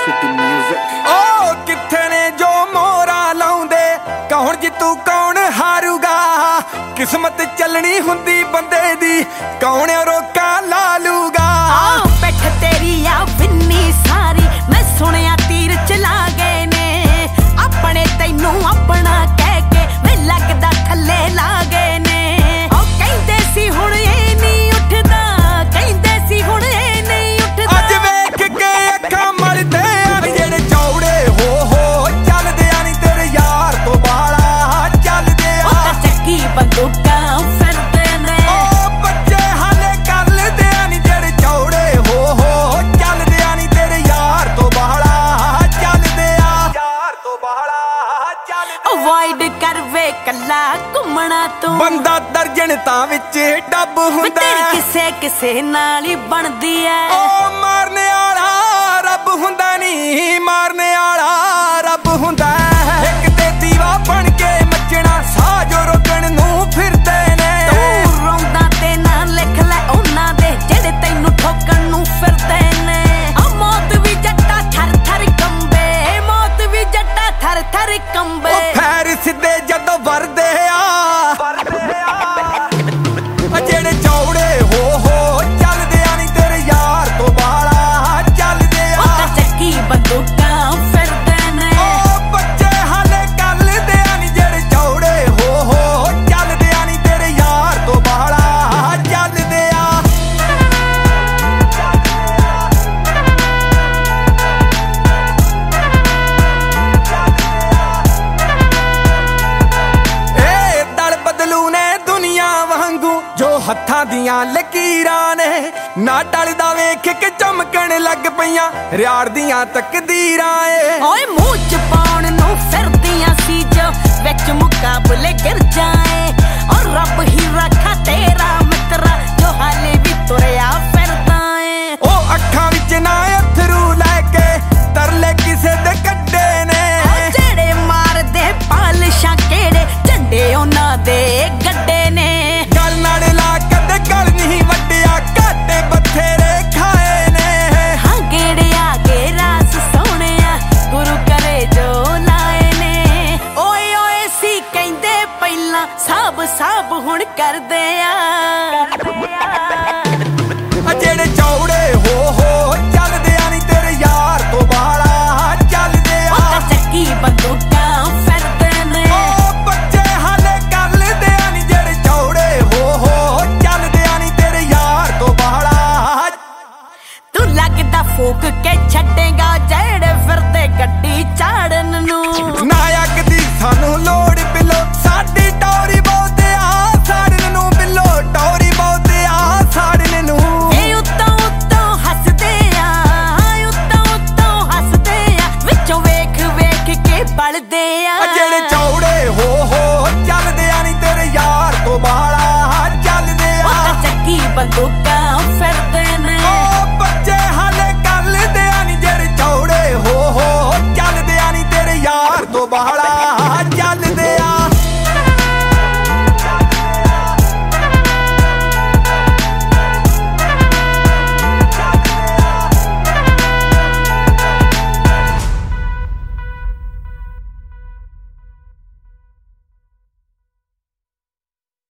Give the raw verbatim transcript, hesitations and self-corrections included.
City Music। ओ किथे ने जो मोरा लाउंदे कौन जितू कौन हारूगा। किस्मत चलनी हुंदी बंदे दी कौन रोका ला लूगा। बैठ तेरी आ विन्नी सारी मैं सुनिया तीर चला गए ने अपने तैनू अपना कह के मैं लगदा थल्ले ला गए ने। ओ कहंदे सी हुण ए नहीं उठदा कहंदे सी हुण ए नहीं उठदा। अज वेख के अखां मलदे आ जेड़े चौड़े हो हो चलदे आ नी तेरे यार तो बाला चलदे आ। ओ चक्की बंदूकां फिरदे ने ओ बच्चे हाले करदे आ नी जेड़े चौड़े हो हो चलदे आ नी तेरे यार तो बाला चलदे आ। यार तो बाला चलदे अवॉइड कर वे कल्ला घुमना तू बंदा दर्जन तां विच डब हुंदा किसे किसे नाल ही बनदी है। ओ मारने आला रब हुंदा नी मारने आला रब हुंदा। इक ते दीवा बन के मचना साह जो रोकण नूं फिरदे ने। तू रोंदा ते ना लिख ले उन्हां दे जेड़े तैनू ठोकण नूं फिरदे ने। आ मौत भी जट्टा थर थर कंबे मौत भी जट्टा थर थर कंबे। ओ फैर सिद्धे जदों वरदे आ जेड़े चौड़े हो हो चलदे आ नी तेरे यार तो बाला चलदे आ। चक्की बंदूकां फिरदे ने ओ बच्चे हाले करदे आ नी जेड़े चौड़े हो हो चलदे आ नी तेरे यार तो बाला चलदे आ। ए दल बदलू ने दुनिया वांगू जो हत्थां दियां लकीरां ने ना टलदा वेख के चमकण लग पईयां रियाड़ दियां तकदीरां ए। ओए मूंह च पाउण नूं फिरदियां सी जो विच मुकाबले गिर जाए। और रब ही रखा तेरा मित्रा जो हाले भी तुरया फिरदा है। ओ अखां विच ना अथरू लैके तरले किसे दे कड्डे ने। जेड़े मारदे पालशां केड़े झंडे उन्हां दे गड्डे ने। गल नाल ला कदे गल नहीं वड्डिया घाटे बथेरे खाए ने। हाँ गेड़े आगे रास सोहणिया गुरु करे जो लाए ने। ओए ओए सी कहंदे पहिलां साब साब हुण करदे आ। जेड़े